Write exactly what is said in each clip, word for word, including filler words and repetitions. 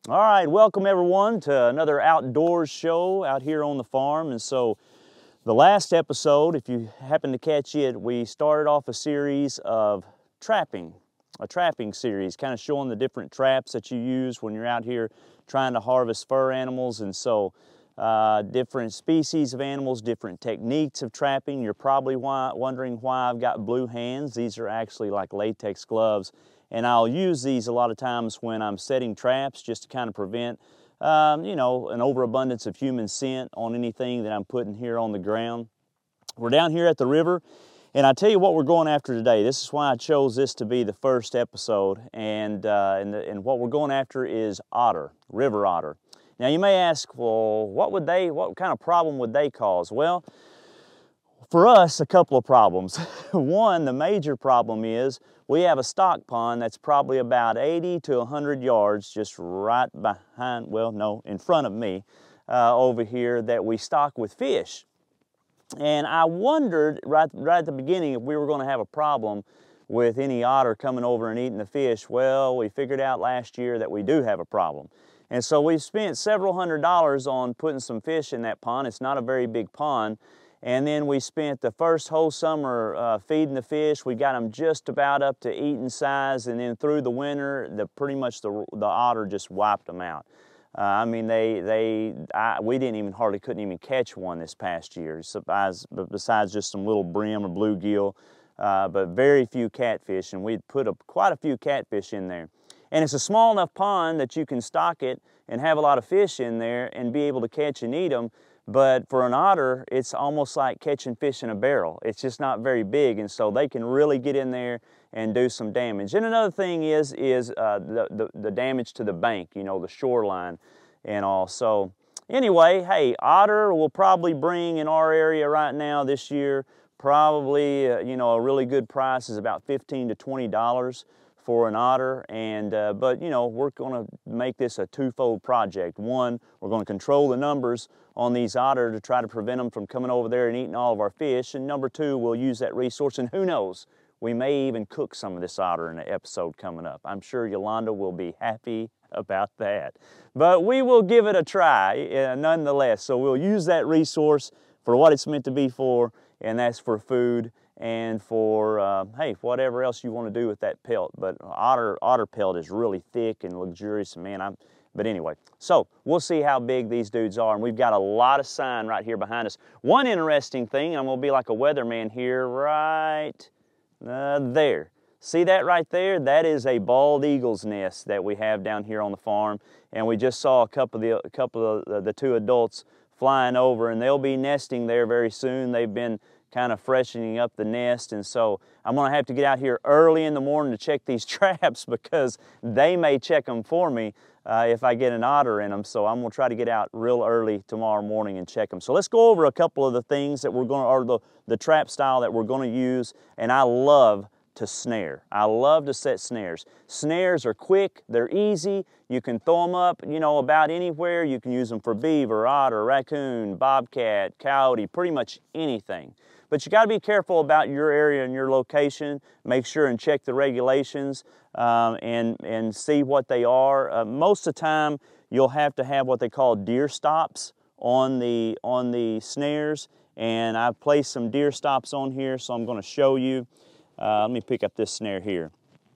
All right, welcome everyone to another outdoors show out here on the farm. And so the last episode, if you happen to catch it, we started off a series of trapping, a trapping series, kind of showing the different traps that you use when you're out here trying to harvest fur animals. And so uh, different species of animals, different techniques of trapping. You're probably why, wondering why I've got blue hands. These are actually like latex gloves. And I'll use these a lot of times when I'm setting traps just to kind of prevent, um, you know, an overabundance of human scent on anything that I'm putting here on the ground. We're down here at the river, and I tell you what we're going after today. This is why I chose this to be the first episode, and, uh, and, the, and what we're going after is otter, river otter. Now you may ask, well, what would they, what kind of problem would they cause? Well, for us, a couple of problems. One, the major problem is we have a stock pond that's probably about eighty to one hundred yards just right behind, well, no, in front of me uh, over here that we stock with fish. And I wondered right, right at the beginning if we were going to have a problem with any otter coming over and eating the fish. Well, we figured out last year that we do have a problem. And so we spent several hundred dollars on putting some fish in that pond. It's not a very big pond. And then we spent the first whole summer uh, feeding the fish. We got them just about up to eating size, and then through the winter, the, pretty much the, the otter just wiped them out. Uh, I mean, they, they, I, we didn't even, hardly couldn't even catch one this past year, besides, besides just some little brim or bluegill, uh, but very few catfish, and we'd put a, quite a few catfish in there. And it's a small enough pond that you can stock it and have a lot of fish in there and be able to catch and eat them. But for an otter, it's almost like catching fish in a barrel. It's just not very big, and so they can really get in there and do some damage. And another thing is, is uh, the, the, the damage to the bank, you know, the shoreline and all. So anyway, hey, otter will probably bring in our area right now this year, probably, uh, you know, a really good price is about fifteen to twenty dollars for an otter. And uh, but you know, we're going to make this a twofold project. One, we're going to control the numbers on these otter to try to prevent them from coming over there and eating all of our fish. And number two, we'll use that resource, and who knows, we may even cook some of this otter in an episode coming up. I'm sure Yolanda will be happy about that. But we will give it a try uh, nonetheless. So we'll use that resource for what it's meant to be for, and that's for food and for, uh, hey, whatever else you want to do with that pelt. But otter, otter pelt is really thick and luxurious, man. I'm, but anyway, so we'll see how big these dudes are, and we've got a lot of sign right here behind us. One interesting thing, I'm going to be like a weatherman here, right uh, there. See that right there? That is a bald eagle's nest that we have down here on the farm, and we just saw a couple of the, a couple of the, the two adults flying over, and they'll be nesting there very soon. They've been kind of freshening up the nest, and so I'm going to have to get out here early in the morning to check these traps because they may check them for me uh, if I get an otter in them. So I'm going to try to get out real early tomorrow morning and check them. So let's go over a couple of the things that we're going to, or the, the trap style that we're going to use. And I love to snare. I love to set snares. Snares are quick, they're easy, you can throw them up, you know, about anywhere. You can use them for beaver, otter, raccoon, bobcat, coyote, pretty much anything. But you got to be careful about your area and your location. Make sure and check the regulations um, and, and see what they are. Uh, most of the time, you'll have to have what they call deer stops on the, on the snares. And I've placed some deer stops on here, so I'm going to show you. Uh, let me pick up this snare here.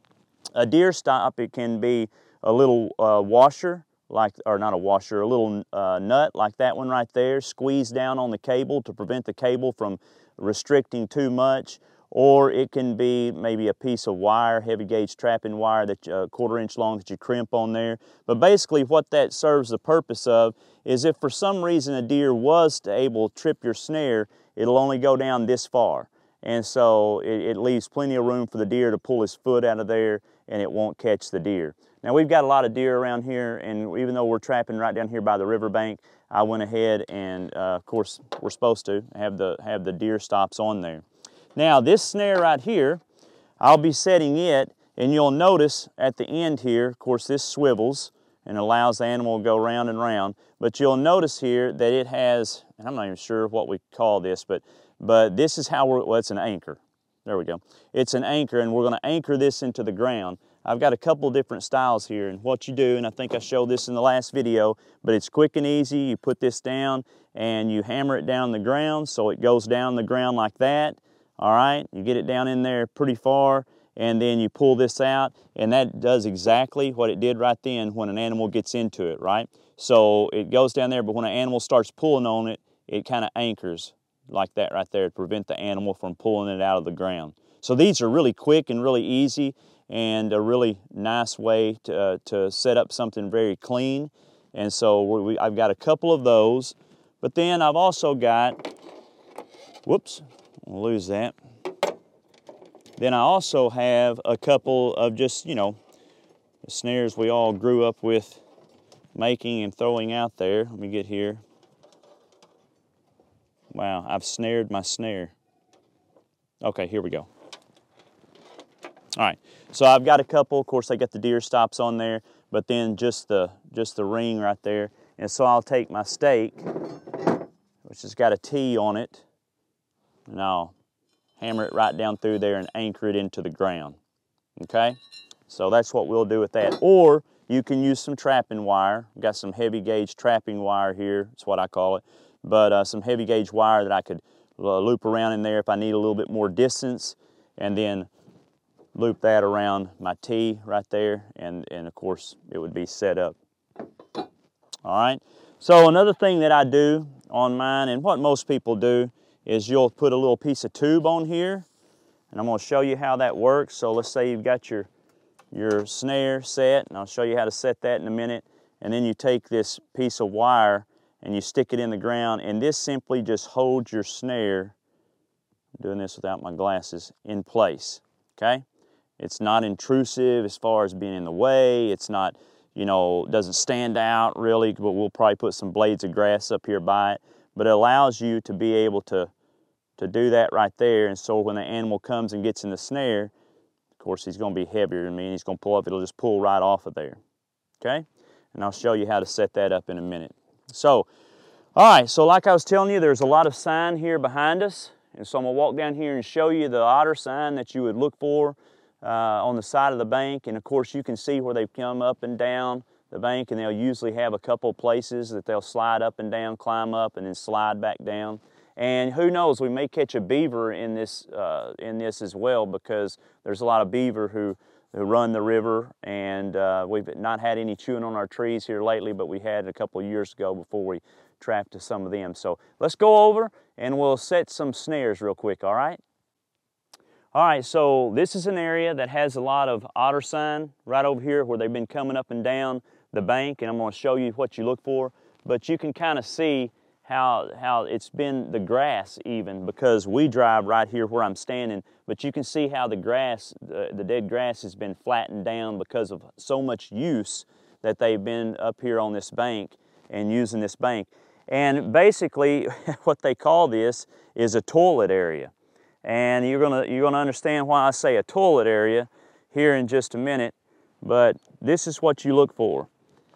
A deer stop, it can be a little uh, washer, like, or not a washer, a little uh, nut like that one right there, squeeze down on the cable to prevent the cable from restricting too much. Or it can be maybe a piece of wire, heavy gauge trapping wire, that a uh, quarter inch long, that you crimp on there. But basically what that serves the purpose of is if for some reason a deer was to able to trip your snare, it'll only go down this far. And so it, it leaves plenty of room for the deer to pull his foot out of there, and it won't catch the deer. Now we've got a lot of deer around here, and even though we're trapping right down here by the riverbank, I went ahead and uh, of course we're supposed to have the, have the deer stops on there. Now this snare right here, I'll be setting it, and you'll notice at the end here, of course this swivels and allows the animal to go round and round, but you'll notice here that it has, and I'm not even sure what we call this, but But this is how we're, well, it's an anchor. There we go. It's an anchor, and we're going to anchor this into the ground. I've got a couple different styles here, and what you do, and I think I showed this in the last video, but it's quick and easy. You put this down and you hammer it down the ground so it goes down the ground like that. All right, you get it down in there pretty far, and then you pull this out, and that does exactly what it did right then when an animal gets into it, right? So it goes down there, but when an animal starts pulling on it, it kind of anchors like that right there to prevent the animal from pulling it out of the ground. So these are really quick and really easy, and a really nice way to, uh, to set up something very clean. And so we, I've got a couple of those, but then I've also got, whoops, I'll lose that. Then I also have a couple of just, you know, the snares we all grew up with making and throwing out there. Let me get here. Wow, I've snared my snare. Okay, here we go. All right, so I've got a couple. Of course, I got the deer stops on there, but then just the just the ring right there. And so I'll take my stake, which has got a T on it, and I'll hammer it right down through there and anchor it into the ground. Okay, so that's what we'll do with that. Or you can use some trapping wire. I've got some heavy gauge trapping wire here. That's what I call it. But uh, some heavy gauge wire that I could uh, loop around in there if I need a little bit more distance, and then loop that around my T right there, and, and of course it would be set up. All right, so another thing that I do on mine, and what most people do, is you'll put a little piece of tube on here, and I'm going to show you how that works. So let's say you've got your, your snare set, and I'll show you how to set that in a minute, and then you take this piece of wire and you stick it in the ground, and this simply just holds your snare, I'm doing this without my glasses, in place, okay? It's not intrusive as far as being in the way. It's not, you know, doesn't stand out really, but we'll probably put some blades of grass up here by it. But it allows you to be able to, to do that right there. And so when the animal comes and gets in the snare, of course he's going to be heavier than me, and he's going to pull up, it'll just pull right off of there, okay? And I'll show you how to set that up in a minute. So, all right, so like I was telling you, there's a lot of sign here behind us. And so I'm going to walk down here and show you the otter sign that you would look for Uh, on the side of the bank. And of course you can see where they've come up and down the bank, and they'll usually have a couple places that they'll slide up and down, climb up, and then slide back down. And who knows, we may catch a beaver in this uh, in this as well, because there's a lot of beaver who, who run the river, and uh, we've not had any chewing on our trees here lately, but we had a couple of years ago before we trapped to some of them. So let's go over and we'll set some snares real quick, all right? All right, so this is an area that has a lot of otter sign right over here where they've been coming up and down the bank, and I'm going to show you what you look for. But you can kind of see how, how it's been the grass even, because we drive right here where I'm standing, but you can see how the grass, the, the dead grass has been flattened down because of so much use that they've been up here on this bank and using this bank. And basically what they call this is a toilet area. And you're gonna, you're gonna understand why I say a toilet area here in just a minute, but this is what you look for.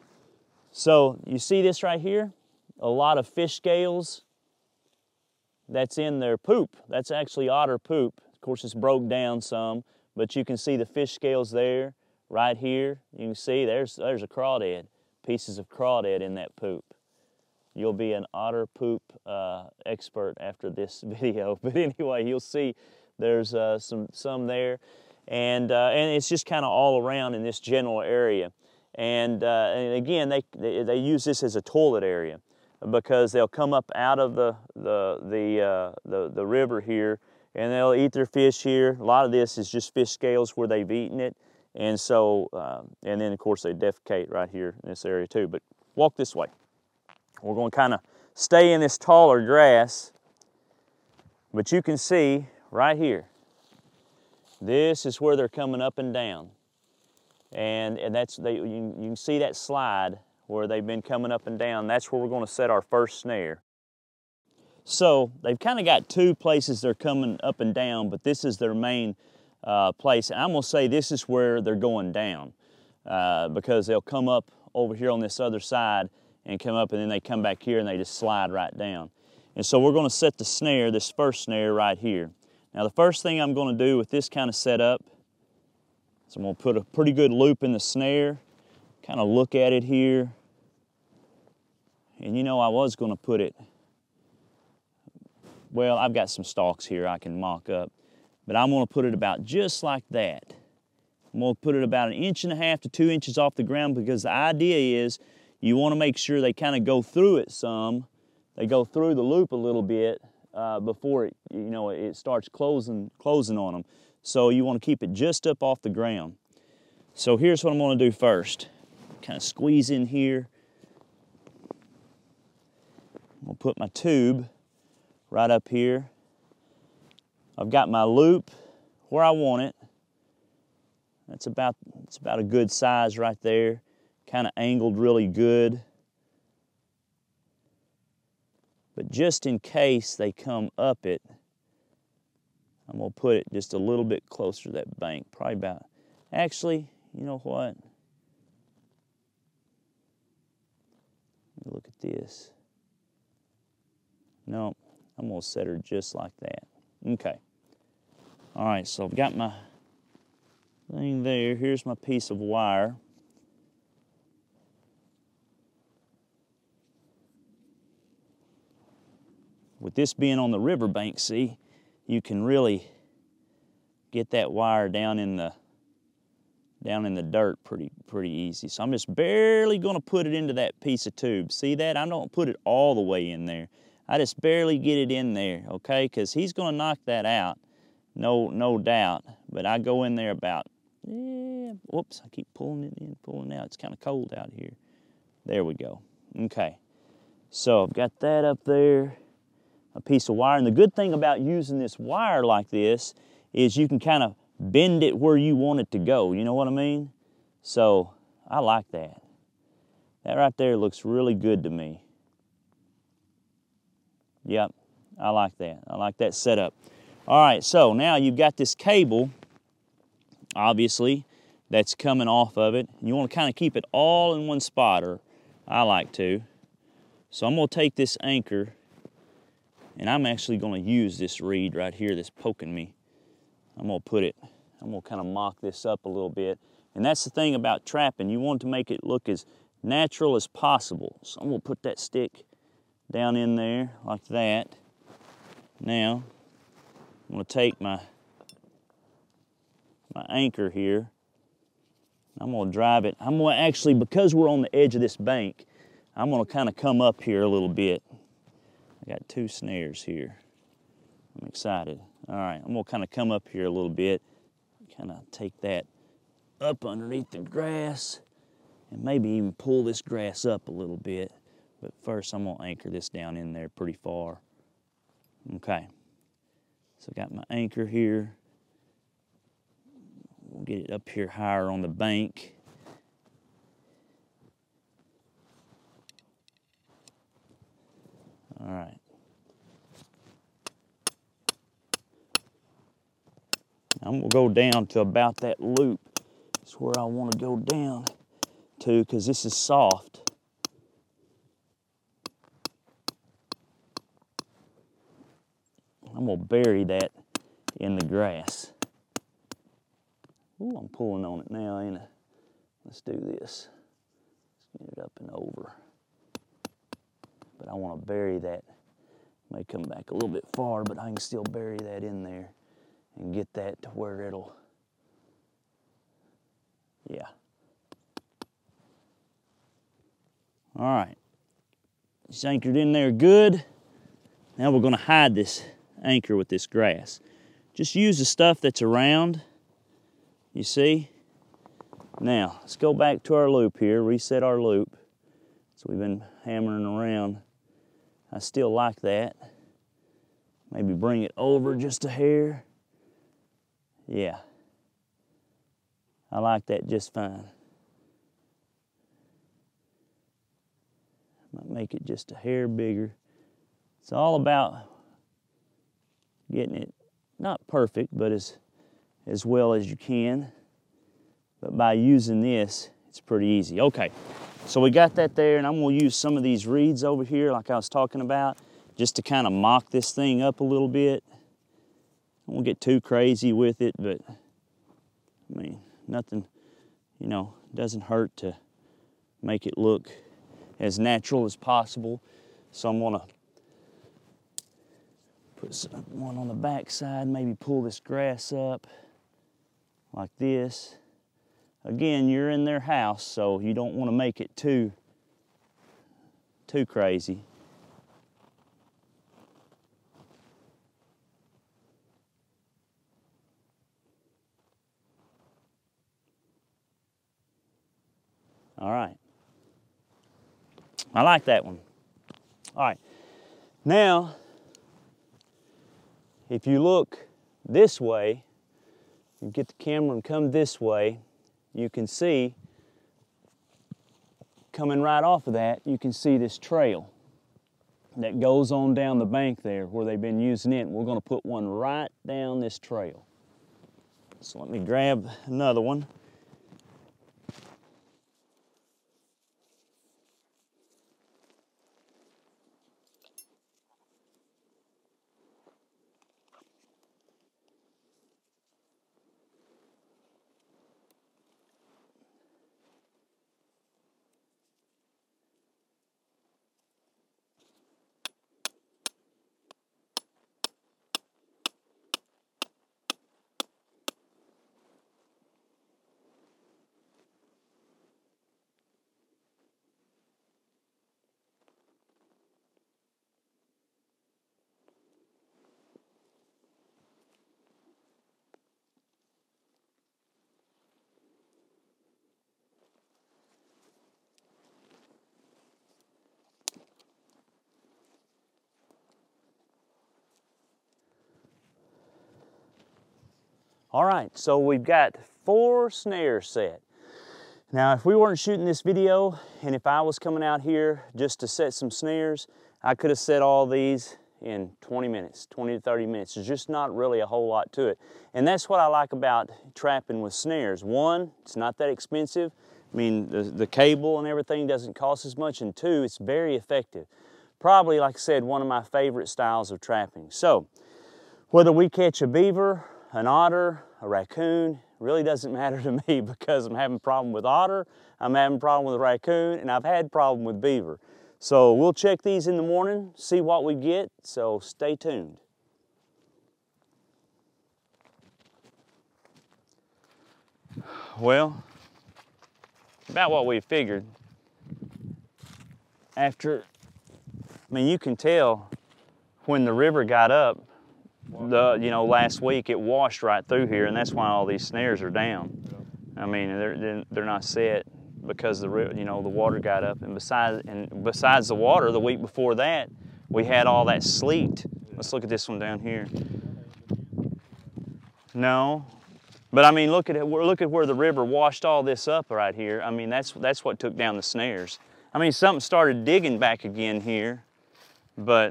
So you see this right here? A lot of fish scales that's in their poop. That's actually otter poop. Of course it's broke down some, but you can see the fish scales there, right here. You can see there's, there's a crawdad, pieces of crawdad in that poop. You'll be an otter poop uh, expert after this video. But anyway, you'll see there's uh, some, some there. And, uh, and it's just kind of all around in this general area. And, uh, and again, they, they, they use this as a toilet area, because they'll come up out of the, the, the, uh, the, the river here, and they'll eat their fish here. A lot of this is just fish scales where they've eaten it. And so, uh, and then of course they defecate right here in this area too. But walk this way. We're going to kind of stay in this taller grass, but you can see right here, this is where they're coming up and down. And, and that's, they, you, you can see that slide where they've been coming up and down. That's where we're going to set our first snare. So they've kind of got two places they're coming up and down, but this is their main uh, place. And I'm going to say this is where they're going down, uh, because they'll come up over here on this other side and come up, and then they come back here and they just slide right down. And so we're going to set the snare, this first snare right here. Now the first thing I'm going to do with this kind of setup So I'm gonna put a pretty good loop in the snare, kind of look at it here. And you know, I was gonna put it, well, I've got some stalks here I can mock up, but I'm gonna put it about just like that. I'm gonna put it about an inch and a half to two inches off the ground, because the idea is you wanna make sure they kind of go through it some. They go through the loop a little bit uh, before it, you know, it starts closing, closing on them. So you wanna keep it just up off the ground. So here's what I'm gonna do first. Kind of squeeze in here. I'm gonna put my tube right up here. I've got my loop where I want it. That's about, it's about a good size right there. Kind of angled really good. But just in case they come up it, I'm gonna put it just a little bit closer to that bank. Probably about, actually, you know what? Look at this. No, I'm gonna set her just like that. Okay. All right, so I've got my thing there. Here's my piece of wire. With this being on the riverbank, see, you can really get that wire down in the down in the dirt pretty pretty easy. So I'm just barely gonna put it into that piece of tube. See that? I don't put it all the way in there. I just barely get it in there, okay? Because he's gonna knock that out, no no doubt. But I go in there about, yeah, whoops, I keep pulling it in, pulling it out. It's kind of cold out here. There we go. Okay. So I've got that up there, a piece of wire. And the good thing about using this wire like this is you can kind of bend it where you want it to go. You know what I mean? So I like that. That right there looks really good to me. Yep, I like that. I like that setup. All right, so now you've got this cable, obviously, that's coming off of it. You want to kind of keep it all in one spot, or I like to. So I'm going to take this anchor, and I'm actually going to use this reed right here that's poking me. I'm gonna put it, I'm gonna kind of mock this up a little bit. And that's the thing about trapping. You want to make it look as natural as possible. So I'm gonna put that stick down in there like that. Now, I'm gonna take my, my anchor here. I'm gonna drive it. I'm gonna actually, because we're on the edge of this bank, I'm gonna kind of come up here a little bit. I got two snares here. I'm excited. All right, I'm gonna kind of come up here a little bit, kind of take that up underneath the grass, and maybe even pull this grass up a little bit. But first, I'm gonna anchor this down in there pretty far. Okay, so I got my anchor here. We'll get it up here higher on the bank. All right. I'm gonna go down to about that loop. It's where I want to go down to, because this is soft. I'm gonna bury that in the grass. Ooh, I'm pulling on it now, ain't I? Let's do this. Let's get it up and over. But I want to bury that. May come back a little bit far, but I can still bury that in there and get that to where it'll, yeah. All right, it's anchored in there good. Now we're gonna hide this anchor with this grass. Just use the stuff that's around, you see? Now, let's go back to our loop here, reset our loop. So we've been hammering around. I still like that. Maybe bring it over just a hair. Yeah, I like that just fine. Might make it just a hair bigger. It's all about getting it not perfect, but as, as well as you can. But by using this, it's pretty easy. Okay, so we got that there, and I'm gonna use some of these reeds over here like I was talking about, just to kind of mock this thing up a little bit. I won't get too crazy with it, but I mean, nothing, you know, doesn't hurt to make it look as natural as possible. So I'm gonna put some, one on the back side, maybe pull this grass up like this. Again, you're in their house, so you don't want to make it too, too crazy. All right. I like that one. All right. Now, if you look this way, you get the camera and come this way, you can see, coming right off of that, you can see this trail that goes on down the bank there where they've been using it. We're going to put one right down this trail. So let me grab another one. All right, so we've got four snares set. Now, if we weren't shooting this video, and if I was coming out here just to set some snares, I could have set all these in twenty minutes, twenty to thirty minutes. There's just not really a whole lot to it. And that's what I like about trapping with snares. One, it's not that expensive. I mean, the, the cable and everything doesn't cost as much. And two, it's very effective. Probably, like I said, one of my favorite styles of trapping. So, whether we catch a beaver, an otter, a raccoon, really doesn't matter to me because I'm having a problem with otter, I'm having a problem with raccoon, and I've had a problem with beaver. So we'll check these in the morning, see what we get, so stay tuned. Well, about what we figured. After, I mean, you can tell when the river got up, The, you know, last week it washed right through here, and that's why all these snares are down. I mean, they're they're not set because the you know the water got up, and besides and besides the water, the week before that we had all that sleet. Let's look at this one down here. No, but I mean, look at it. Look at where the river washed all this up right here. I mean, that's that's what took down the snares. I mean, something started digging back again here, but.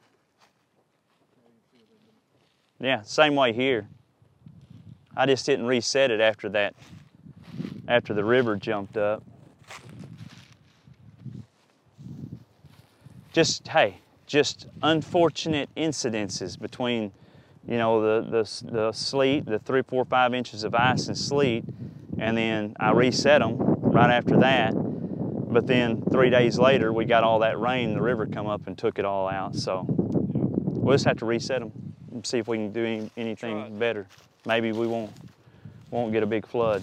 Yeah, same way here. I just didn't reset it after that, after the river jumped up. Just, hey, just unfortunate incidences between, you know, the, the, the sleet, the three, four, five inches of ice and sleet, and then I reset them right after that. But then three days later, we got all that rain, the river come up and took it all out. So we'll just have to reset them. See if we can do any, anything better. Maybe we won't won't get a big flood.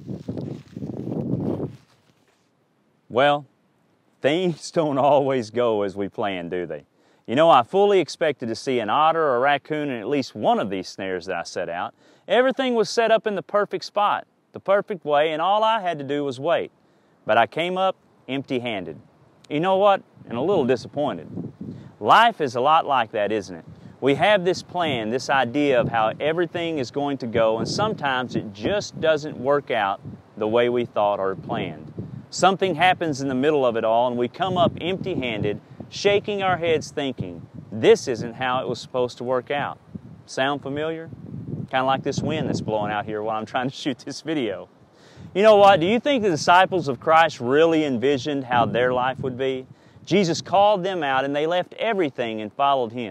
Well, things don't always go as we plan, do they? You know, I fully expected to see an otter or a raccoon in at least one of these snares that I set out. Everything was set up in the perfect spot, the perfect way, and all I had to do was wait. But I came up empty-handed. You know what? And a little disappointed. Life is a lot like that, isn't it? We have this plan, this idea of how everything is going to go, and sometimes it just doesn't work out the way we thought or planned. Something happens in the middle of it all, and we come up empty-handed, shaking our heads thinking, this isn't how it was supposed to work out. Sound familiar? Kind of like this wind that's blowing out here while I'm trying to shoot this video. You know what? Do you think the disciples of Christ really envisioned how their life would be? Jesus called them out, and they left everything and followed Him.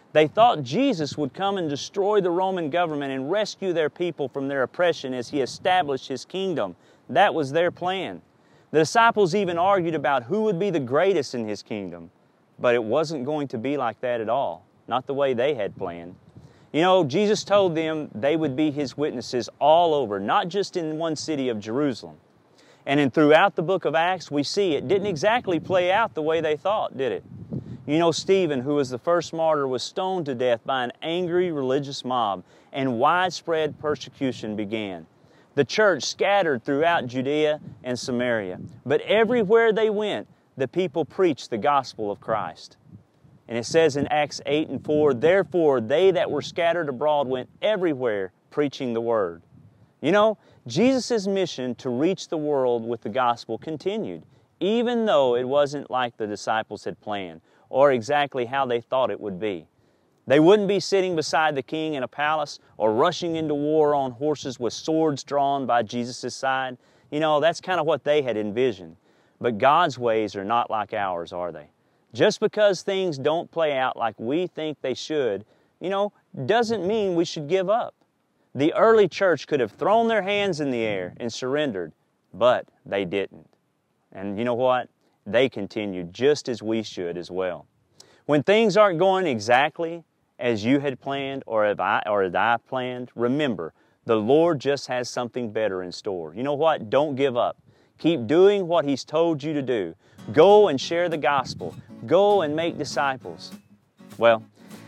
They thought Jesus would come and destroy the Roman government and rescue their people from their oppression as He established His kingdom. That was their plan. The disciples even argued about who would be the greatest in His kingdom. But it wasn't going to be like that at all, not the way they had planned. You know, Jesus told them they would be His witnesses all over, not just in one city of Jerusalem. And in throughout the book of Acts, we see it didn't exactly play out the way they thought, did it? You know, Stephen, who was the first martyr, was stoned to death by an angry religious mob, and widespread persecution began. The church scattered throughout Judea and Samaria, but everywhere they went, the people preached the gospel of Christ. And it says in Acts eight and four, "Therefore they that were scattered abroad went everywhere preaching the word." You know, Jesus' mission to reach the world with the gospel continued, even though it wasn't like the disciples had planned or exactly how they thought it would be. They wouldn't be sitting beside the king in a palace or rushing into war on horses with swords drawn by Jesus' side. You know, that's kind of what they had envisioned. But God's ways are not like ours, are they? Just because things don't play out like we think they should, you know, doesn't mean we should give up. The early church could have thrown their hands in the air and surrendered, but they didn't. And you know what? They continued just as we should as well. When things aren't going exactly as you had planned or as I, or as I planned, remember, the Lord just has something better in store. You know what? Don't give up. Keep doing what He's told you to do. Go and share the gospel. Go and make disciples. Well,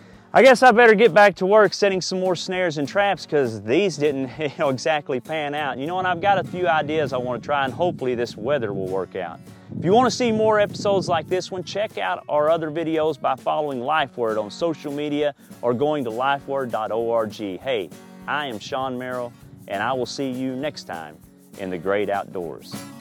I guess I better get back to work setting some more snares and traps because these didn't you know, exactly pan out. You know, and I've got a few ideas I want to try, and hopefully this weather will work out. If you want to see more episodes like this one, check out our other videos by following LifeWord on social media or going to lifeword dot org. Hey, I am Sean Merrill, and I will see you next time in the great outdoors.